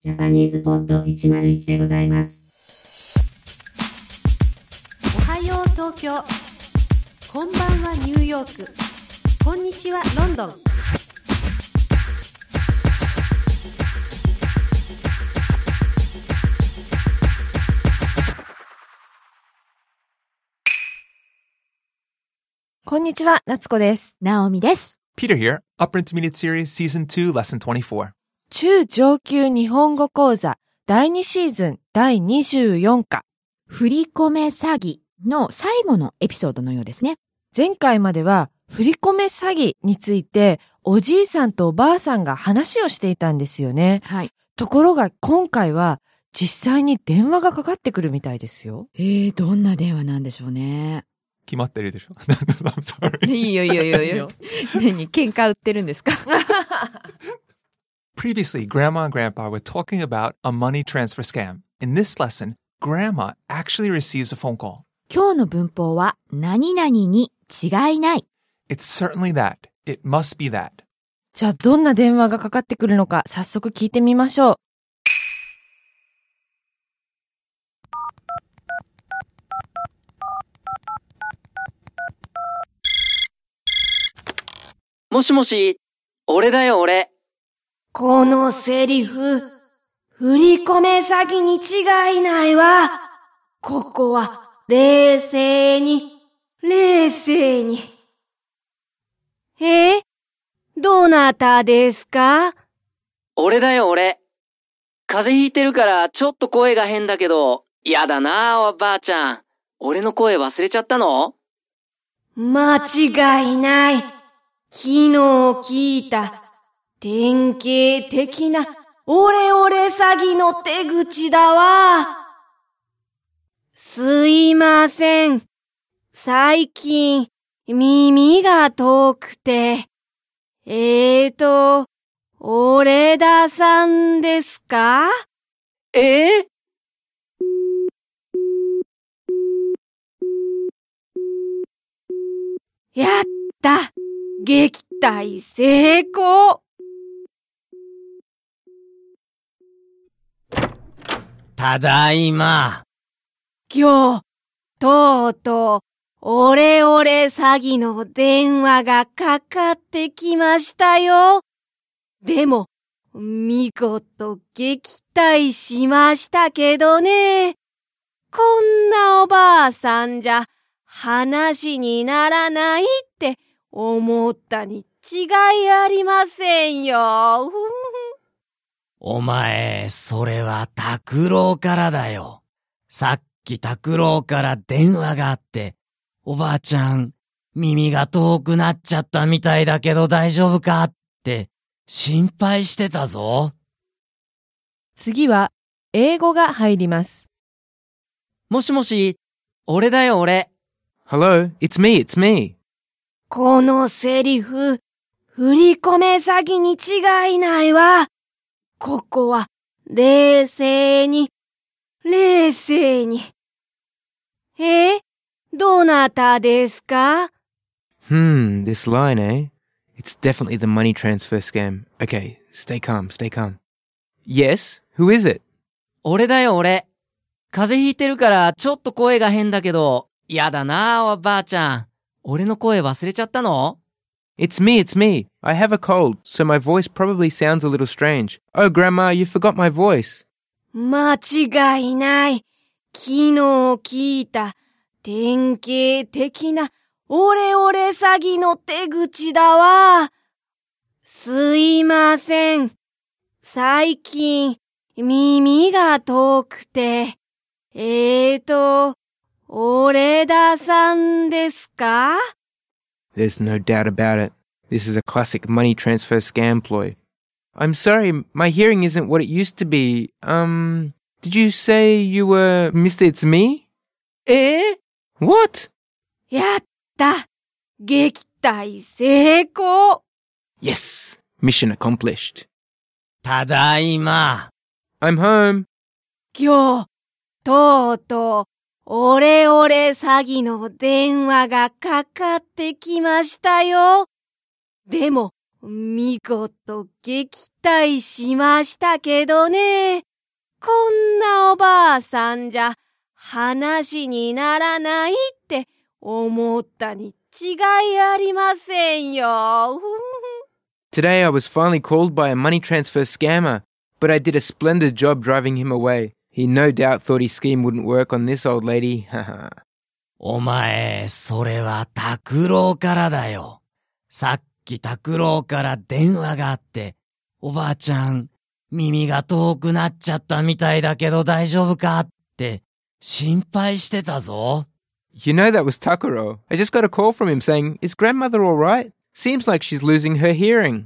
ジャパニーズポッド101でございます。 おはよう東京、こんばんはニューヨーク、こんにちはロンドン。 こんにちは、夏子です。 ナオミです。 Peter here, Upper Intermediate Series Season 2 Lesson 24. 中上級日本語講座第2シーズン第24課。 振り込め詐欺の最後のエピソードのようですね。 前回までは振り込め詐欺についておじいさんとおばあさんが話をしていたんですよね。 はい。 ところが今回は実際に電話がかかってくるみたいですよ。 どんな電話なんでしょうね。 決まってるでしょI'm sorry. いいよ。何、喧嘩売ってるんですか Previously, Grandma and Grandpa were talking about a money transfer scam. In this lesson, Grandma actually receives a phone call. 今日の文法は何々に違いない。 It's certainly that. It must be that. じゃあどんな電話がかかってくるのか早速聞いてみましょう。 もしもし、俺だよ俺。 このセリフ、振り込め詐欺に違いないわ。ここは冷静に。どなたですか？ 俺だよ俺。風邪ひいてるからちょっと声が変だけど、やだなおばあちゃん。俺の声忘れちゃったの？ 間違いない。昨日聞いた典型的なオレオレ詐欺の手口だわ。すいません。最近耳が遠くて。俺田さんですか？やった！撃退成功！ ただいま。 今日、とうとう、オレオレ詐欺の電話がかかってきましたよ。でも、見事撃退しましたけどね。こんなおばあさんじゃ話にならないって思ったに違いありませんよ。 お前、それは拓郎からだよ。さっき拓郎から電話があって、おばあちゃん、耳が遠くなっちゃったみたいだけど大丈夫かって心配してたぞ。 次は英語が入ります。 もしもし、俺だよ俺。 Hello, it's me. このセリフ、振り込め詐欺に違いないわ。ここは冷静に。どなたですか？ This line, eh? It's definitely the money transfer scam. Okay, stay calm. Yes, who is it? 俺だよ俺。風邪ひいてるからちょっと声が変だけど、やだなおばあちゃん。俺の声忘れちゃったの？ It's me. I have a cold, so my voice probably sounds a little strange. Oh, Grandma, you forgot my voice. 間違いない。昨日聞いた典型的なオレオレ詐欺の手口だわ。すいません。最近耳が遠くて。俺田さんですか？ There's no doubt about it. This is a classic money transfer scam ploy. I'm sorry, my hearing isn't what it used to be. Did you say you were Mr. It's Me? What? やった！撃退成功！ Yes, mission accomplished. ただいま。 I'm home. 今日、とうとう、オレオレ詐欺の電話がかかってきましたよ。でも、 見事撃退しましたけどね。こんなおばあさんじゃ話にならないって思ったに違いありませんよ。 Today I was finally called by a money transfer scammer, but I did a splendid job driving him away. He no doubt thought his scheme wouldn't work on this old lady. Haha. お前、それは拓郎からだよ。さっき拓郎から電話があって、おばあちゃん、耳が遠くなっちゃったみたいだけど大丈夫かって心配してたぞ。 You know that was Takuro. I just got a call from him saying, "Is grandmother all right? Seems like she's losing her hearing."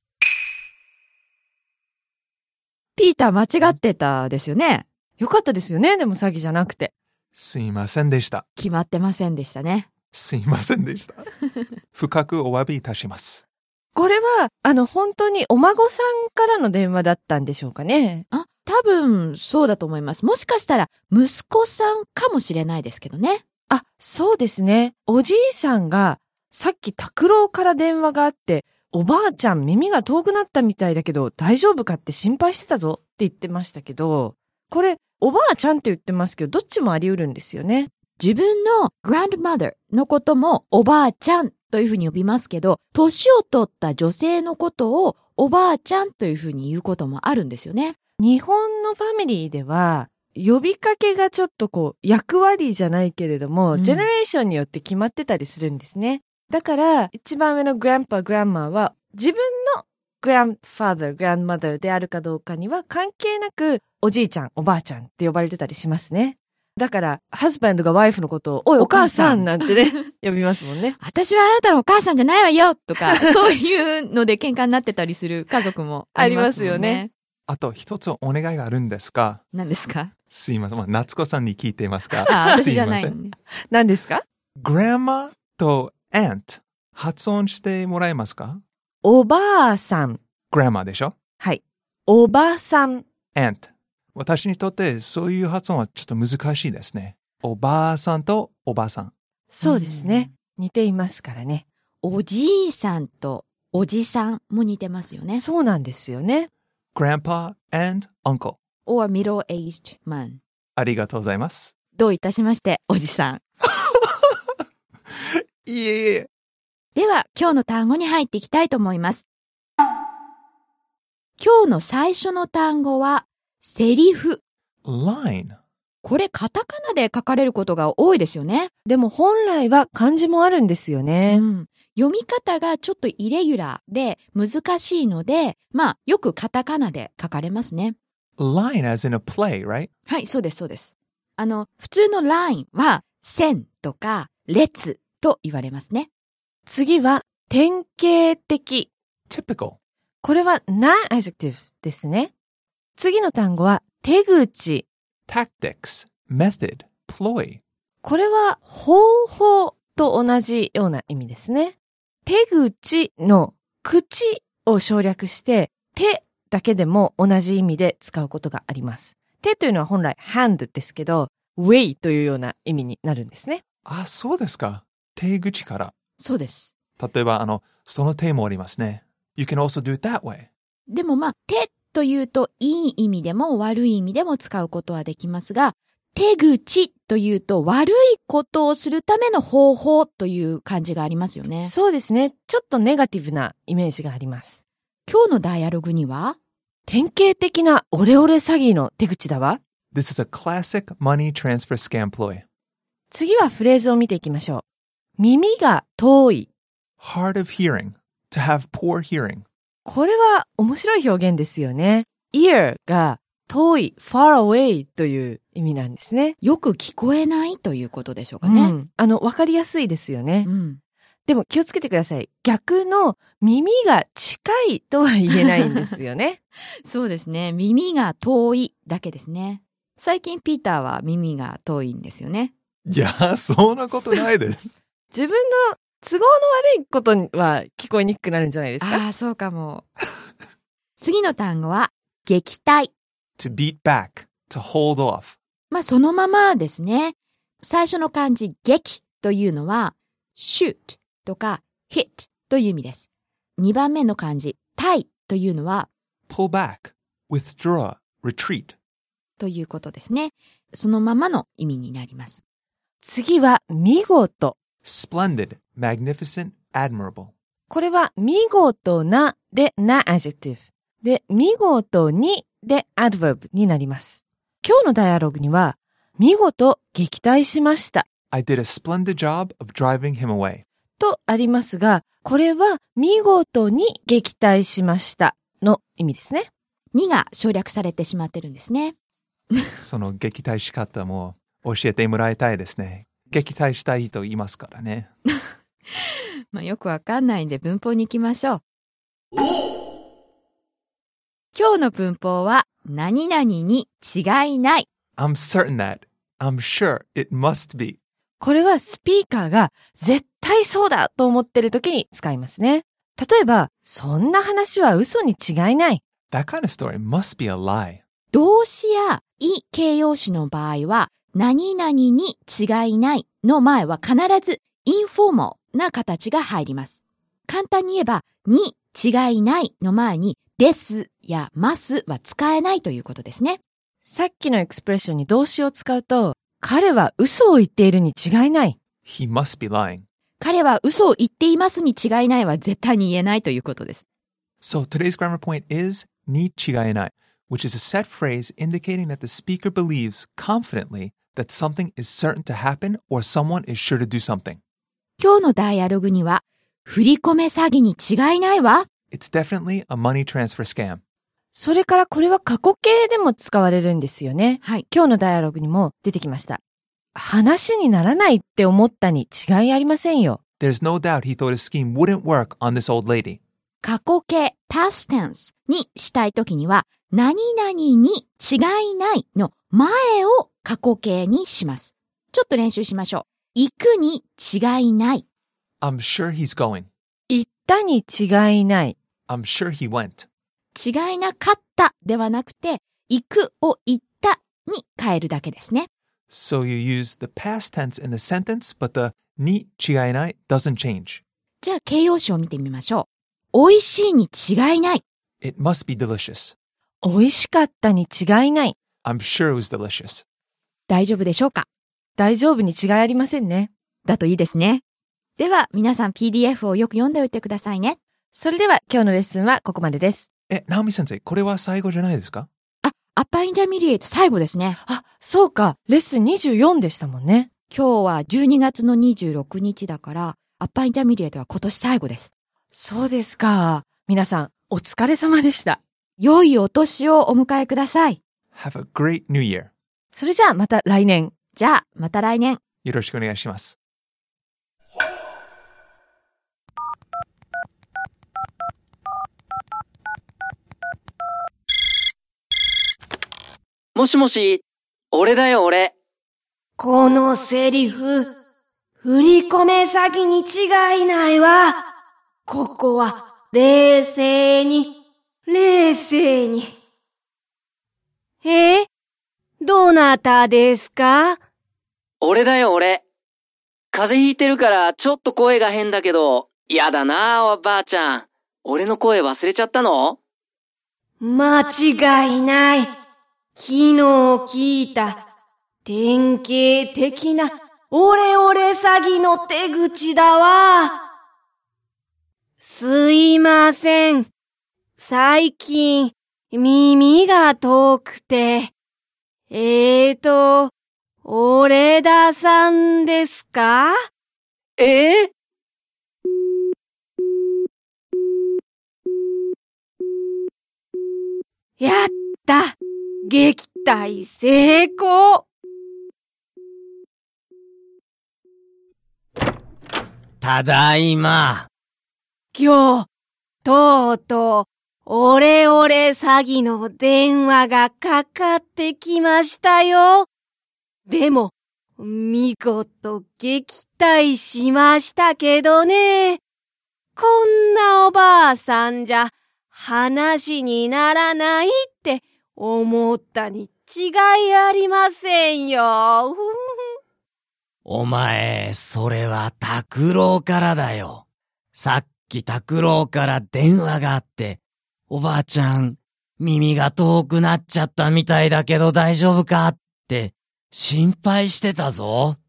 ピーター間違ってたですよね。 よかったですよね。でも詐欺じゃなくて。 すいませんでした。 決まってませんでしたね。 すいませんでした。深くお詫びいたします。 これは、本当にお孫さんからの電話だったんでしょうかね。 多分そうだと思います。もしかしたら息子さんかもしれないですけどね。 そうですね。おじいさんがさっき拓郎から電話があって、おばあちゃん耳が遠くなったみたいだけど大丈夫かって心配してたぞって言ってましたけど、これおばあちゃんって言ってますけど、どっちもあり得るんですよね。 自分の grandmother のこともおばあちゃんというふうに呼びますけど、年を取った女性のことをおばあちゃんというふうに言うこともあるんですよね。 日本のファミリーでは呼びかけがちょっと役割じゃないけれども、ジェネレーションによって決まってたりするんですね。だから一番上のグランパ、グランマは自分のグランファーザー、グランマザーであるかどうかには関係なくおじいちゃん、おばあちゃんって呼ばれてたりしますね。だからハズバンドがワイフのことをおいお母さんなんてね呼びますもんね。 私はあなたのお母さんじゃないわよとかそういうので喧嘩になってたりする家族もありますよね。 あと一つお願いがあるんですが。 何ですか？ すいません。夏子さんに聞いていますか？ 私じゃないのね。 何ですか？ グランマとアント発音してもらえますか？ おばあさん。 グランマでしょ？ はい。おばさん。 アント。私にとってそういう発音はちょっと難しいですね。おばあさんとおばさん。 そうですね。似ていますからね。 おじいさんとおじさんも似てますよね。 そうなんですよね。 Grandpa and uncle. or middle-aged man. ありがとうございます。 どういたしまして、おじさん。 いえいえ。 では、今日の単語に入っていきたいと思います。今日の最初の単語は、セリフ。 line。 これ、カタカナで書かれることが多いですよね。 でも本来は漢字もあるんですよね。 読み方がちょっとイレギュラーで難しいので、よくカタカナで書かれますね。 line as in a play, right? はい、そうです、そうです。普通のラインは線とか列と言われますね。 次は典型的。 typical。 これは non-adjective ですね。次の単語は手口。 tactics, method, ploy。 これは方法と同じような意味ですね。手口の口を省略して手だけでも同じ意味で使うことがあります。手というのは本来 hand ですけど way というような意味になるんですね。 あ、そうですか。手口から。 そうです。 例えばその手もありますね。You can also do it that way. でも手というといい意味でも悪い意味でも使うことはできますが、手口というと悪いことをするための方法という感じがありますよね。 そうですね。ちょっとネガティブなイメージがあります。 今日のダイアログには典型的なオレオレ詐欺の手口だわ。 This is a classic money transfer scam ploy. 次はフレーズを見ていきましょう。耳が遠い。 Hard of hearing. To have poor hearing. これは面白い表現ですよね。ear が遠い、far away という意味なんですね。 よく聞こえないということでしょうかね。 わかりやすいですよね。でも気をつけてください。逆の耳が近いとは言えないんですよね。 そうですね。耳が遠いだけですね。最近ピーターは耳が遠いんですよね。 いや、そんなことないです。 自分の都合の悪いことは聞こえにくくなるんじゃないですか？ ああ、そうかも。次の単語は撃退。 To beat back, to hold off. そのままですね。最初の漢字撃というのは shoot とか hit という意味です。 2番目の漢字、タイというのは、 pull back, withdraw, retreat. ということですね。そのままの意味になります。 次は見事。 Splendid, magnificent, admirable. これは見事なでな adjective で見事にで adverb になります。今日のダイアログには見事撃退しました I did a splendid job of driving him away. とありますが、これは見事に撃退しましたの意味ですね。 にが省略されてしまってるんですね。 その撃退し方も教えてもらいたいですね。撃退したいと言いますからね。 よくわかんないんで文法に行きましょう。今日の文法は何々に違いない。 I'm certain that. I'm sure it must be. これはスピーカーが絶対そうだと思ってる時に使いますね。例えば、そんな話は嘘に違いない。 That kind of story must be a lie. 動詞や意形容詞の場合は、何々に違いないの前は必ずインフォーマルな形が入ります。簡単に言えば、に違いないの前にですやますは使えないということですね。 さっきのエクスプレッションに動詞を使うと、彼は嘘を言っているに違いない。 He must be lying. 彼は嘘を言っていますに違いないは絶対に言えないということです。 So today's grammar point is に違いない, which is a set phrase indicating that the speaker believes confidently that something is certain to happen or someone is sure to do something. 今日のダイアログには、振り込め詐欺に違いないわ。 It's definitely a money transfer scam. それからこれは過去形でも使われるんですよね。 はい。 今日のダイアログにも出てきました。話にならないって思ったに違いありませんよ。 There's no doubt he thought his scheme wouldn't work on this old lady. 過去形 past tense にしたいときには、何々に違いないの前を過去形にします。ちょっと練習しましょう。行くに違いない。 I'm sure he's going. 言ったに違いない。 I'm sure he went. 違いなかったではなくて、行くを言ったに変えるだけですね。 So you use the past tense in the sentence, but the に違いない doesn't change. じゃあ形容詞を見てみましょう。美味しいに違いない。 It must be delicious. 美味しかったに違いない。 I'm sure it was delicious. 大丈夫でしょうか？ 大丈夫に違いありませんね。 だといいですね。では皆さん PDF をよく読んでおいてくださいね。 それでは今日のレッスンはここまでです。 ナオミ先生、これは最後じゃないですか？ アッパーインターミディエイト最後ですね。 あ、そうか。レッスン24でしたもんね。 今日は12月の26日だから、アッパーインターミディエイトは今年最後です。 そうですか。皆さん、お疲れ様でした。 良いお年をお迎えください。 Have a great new year. それじゃあまた来年。 じゃあ、また来年。 よろしくお願いします。 もしもし、俺だよ俺。 このセリフ、振り込め詐欺に違いないわ。ここは冷静に、冷静に。どなたですか？ 俺だよ俺。風邪ひいてるからちょっと声が変だけど、やだなおばあちゃん。俺の声忘れちゃったの？ 間違いない。昨日聞いた典型的なオレオレ詐欺の手口だわ。すいません。最近耳が遠くて。折田さんですか？やった！撃退成功！ ただいま。 今日、とうとう、オレオレ詐欺の電話がかかってきましたよ。でも、見事撃退しましたけどね。こんなおばあさんじゃ、話にならないって思ったに違いありませんよ。 お前、それは拓郎からだよ。さっき拓郎から電話があって、おばあちゃん、耳が遠くなっちゃったみたいだけど大丈夫かって心配してたぞ。